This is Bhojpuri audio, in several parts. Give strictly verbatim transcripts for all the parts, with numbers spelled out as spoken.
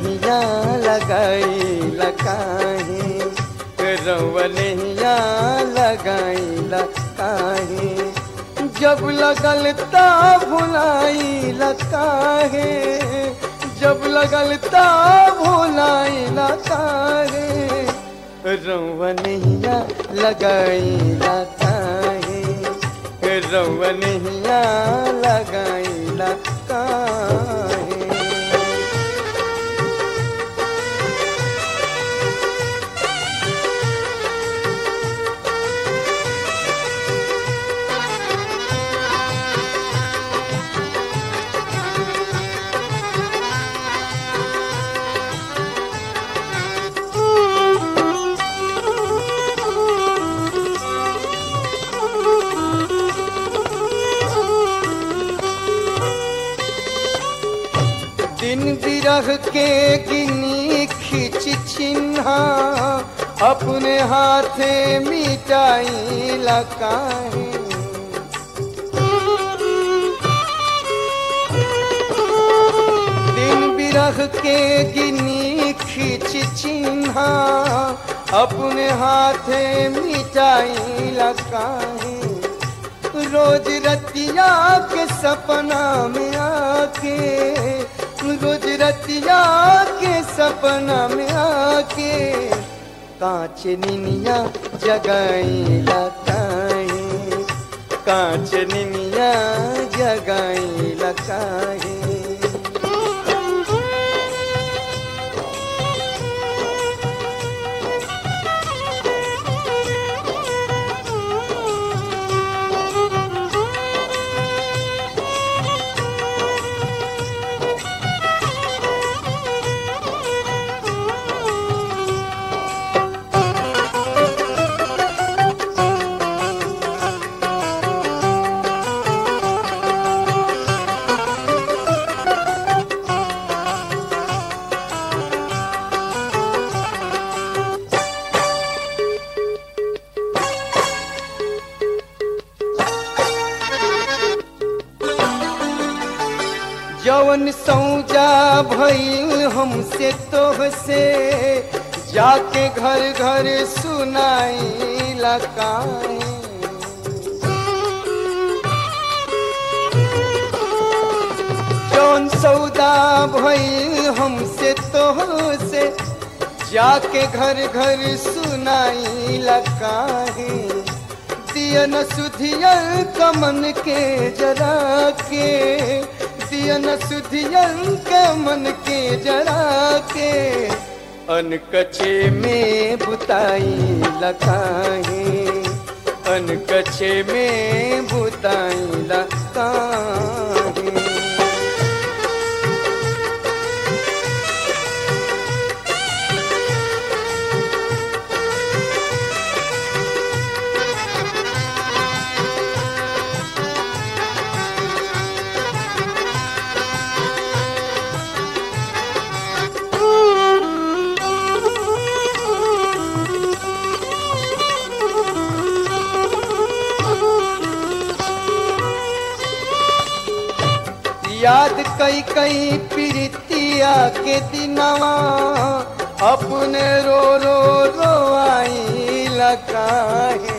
रौवनहिया लगाईला काहे, रौवनहिया लगाईला काहे, जब लगल ता भुलाईला काहे, जब लगल ता भुलाईला काहे, रौवनहिया लगाईला काहे, रौवनहिया लगाईला काहे। दिन बिरह के गिनी खिंच चिन्हा, अपने हाथे मिटाईला काहे, दिन बिरह के गिनी खिंच चिन्हा, अपने हाथे मिटाईला काहे, रोज रतिया के सपना में आके, रोज रतिया के सपना में आके, कांच निनिया जगाईला काहे, कांच निनिया जगाईला काहे। जवन सौजा भइल हमसे तोहसे, जाके घर घर सुनाईला काहे, जवन सौदा भइल हमसे तोहसे, जाके घर घर सुनाईला काहे, दियन सुधियल कमन के जरा के, दियन सुधियन के मन के जरा के, अनकचे में बुताईला काहे, अनकचे में बुताईला काहे। याद कई कई प्रीतिया के दिनवा, अपने रो रो रो आईला काहे,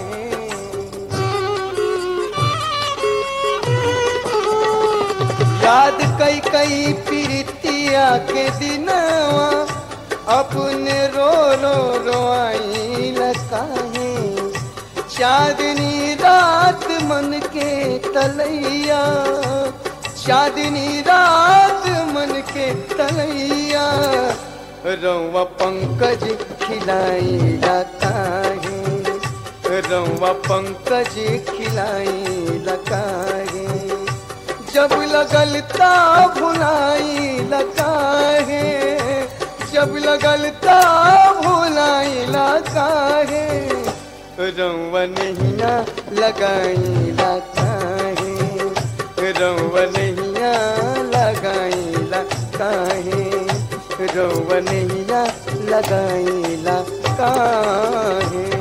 याद कई कई प्रीतिया के दिनवा, अपने रो रो रो आईला काहे, चांदनी रात मन के तलैया, चांदनी रात मन के तलैया, रौवा पंकज खिलाईला काहे, रौवा पंकज खिलाईला काहे, जब लगल ता भुलाईला काहे, जब लगल ता भुलाईला काहे, रौवनहिया लगाईला काहे, रौवनहिया लगाईला काहे, रौवनहिया लगाईला काहे।